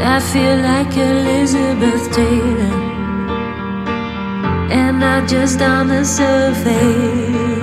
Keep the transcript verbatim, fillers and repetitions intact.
I feel like Elizabeth Taylor, and not just on the surface.